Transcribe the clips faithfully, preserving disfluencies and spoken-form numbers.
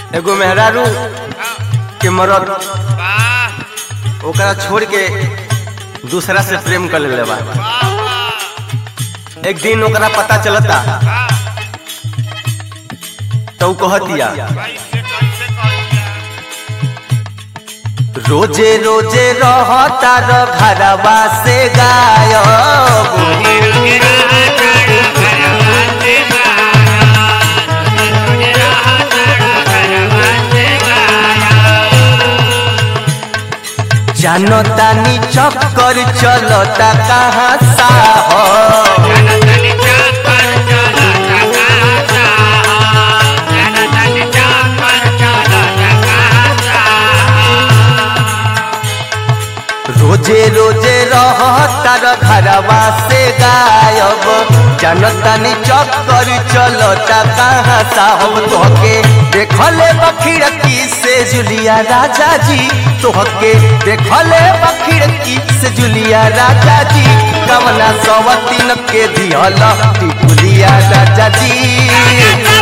एगो मेहरारू के मरद ओकरा छोड़ के दूसरा से प्रेम कर ले बा। एक दिन ओकरा पता चलता तो कहतिया रोजे रोजे रहता र घरवा से गायब जानतानी चक्कर चलता कहाँ साहब रोजे रोजे रहता र घरवा से गायब जानतानी चक्कर चलता कहाँ साहब तोहके देखले बखिड़की से जुलिया राजा जी तोहके देखले बखिड़की से जुलिया राजा जी कवना सवतीन के दिहल टिकुलिया राजा जी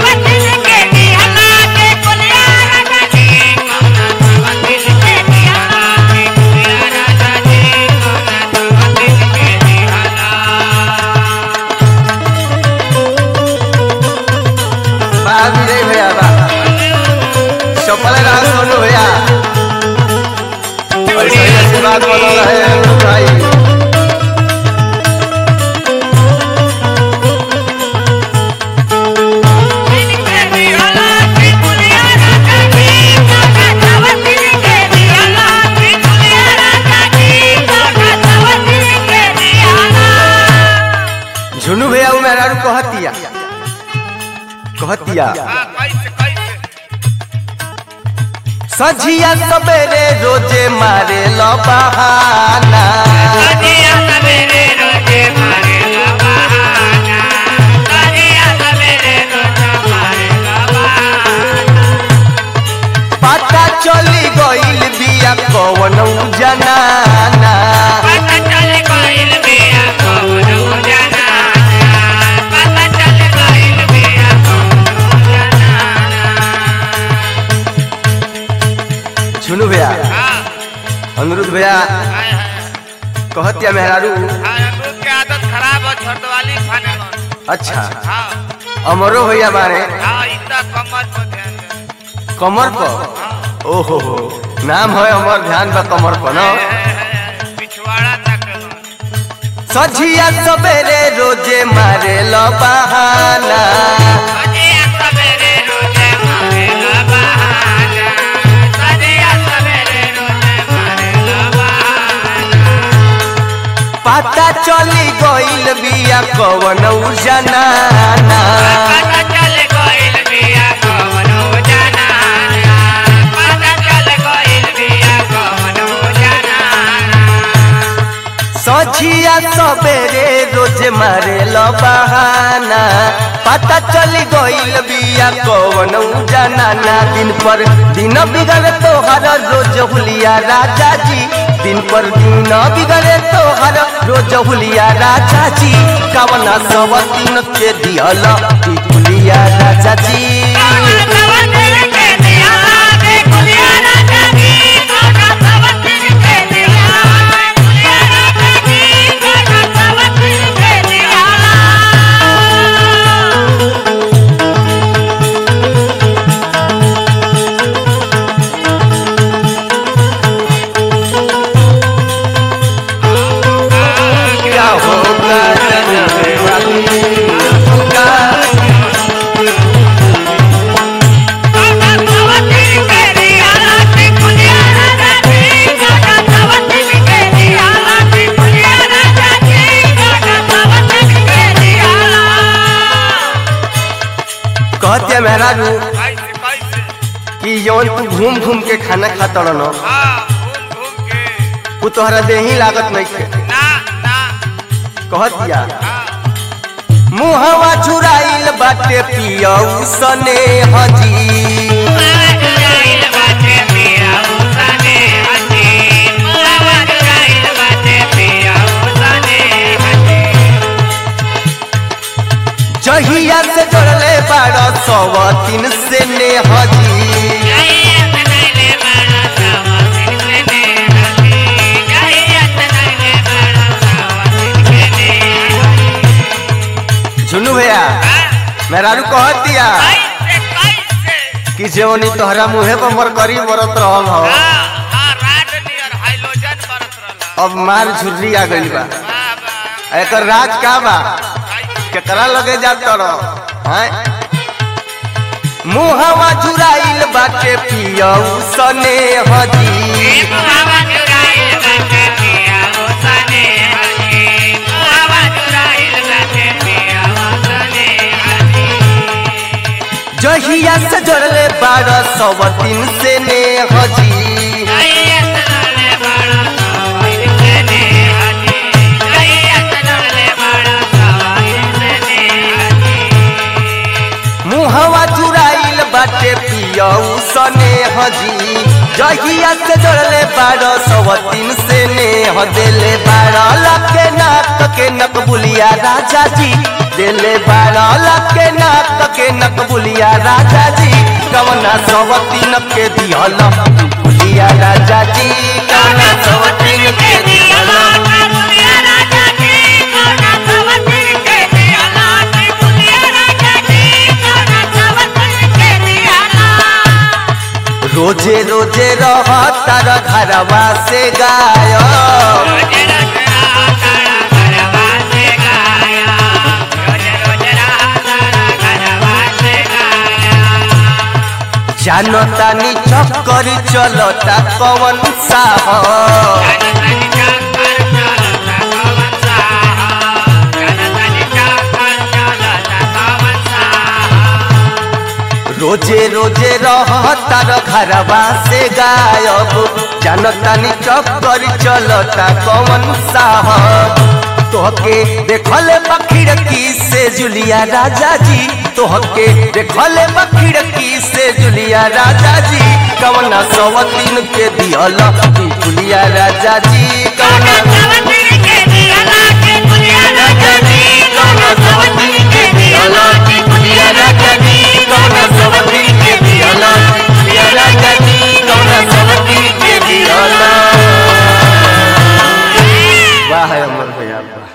झुनू भैया वो मेहरारू कहतिया कहतिया सझिया सबेरे रोजे मारे लो बहाना सझिया सबेरे रोजे मारे लो बहाना सझिया सबेरे रोजे मारे लो बहाना पता चली गइल बिया कौन जनाना पता चली गइल बिया कौन जनाना पता चली गइल बिया कौन जनाना। सुनो भैया अनुरुद्ध भैया कहतिया मेहरारू अमरूद के आदत खराब है छर्दवाली खाने में। अच्छा अमरो भैया बारे कमर पर ध्यान दे कमर पर ओहो हो नाम है अमर ध्यान बा कमर पर न पिछवाड़ा तक सझिया सबेरे रोजे मारे लो बहाना सझिया सबेरे रोजे मारे लो बहाना सझिया सबेरे रोजे मारे लो बहाना पता चली गइल बिया कौन जनाना पता चली गइल बिया कौन जनाना पता चली गइल बिया कौन जनाना। सझिया सबेरे रोज मारे लो बहाना पता चली गइल बिया कौन जनाना दिन पर दिन बिगड़े तोहर रोज हुलिया राजा जी दिन पर दिन बिगड़े तोहर रोज हुलिया राजा जी कवना सवतीन के दिहल टिकुलिया राजा जी कहतिया मेहरारू कि यौन तू घूम घूम के खाना खाता रहो वो तोहरा देही लागत नहीं थे कहतिया मुहवा चुराइल बाटे पियऊ सने हजी जहिया से जोड़ले बारह सौ तीन से ने हजी मेहरारू कहतिया कैसे कैसे कि जेवनी तोहरा मुहे पर मर करी मरत रहल हो हां हां राड नियर हाइलोजन बरत रहला अब मार झुर्री आ गइल बा वाह वाह एकर राज का बा केकरा लगे जात रह हैं मुहवा झुराइल बाटे पियऊ सने हजी मुहावा चुराइल बाटे पिया ओ सने हजी मुहावा चुराइल बाटे पिया ओ सने हजी जहिया से जड़ले बारह सौ तीन से ने हजी मुहवा चुराइल बाटे पियऊ सने हजी जहिया से जड़ले बारह सौ तीन से ने हदेले बारह लाख के नाक के नकबुलिया राजा जी देले बारह लाख के नाक के नकबुलिया राजा जी कवना सौ तीन के दिहल बुलिया राजा जी कवना सौ तीन के दिहल रोजे रोजे रह तार घरवा से गायब जानता नी चक्कर चलता कवन साहब रोजे रोजे रह तार घरवा से गायब जानता नी चक्कर चलता कौन साहब तोहके देखल खिड़की से जुलिया राजा जी तोहके देखल खिड़की से जुलिया राजा जी कवना सौ तीन के दिहल जुलिया राजा जी कवना सौ तीन के दिहल जुलिया राजा जी कवना सौ तीन के दिहल जुलिया राजा जी कवना सौ तीन के दिहल जुलिया राजा जी कवना सौ तीन के दिहल वाह है अमर भैया।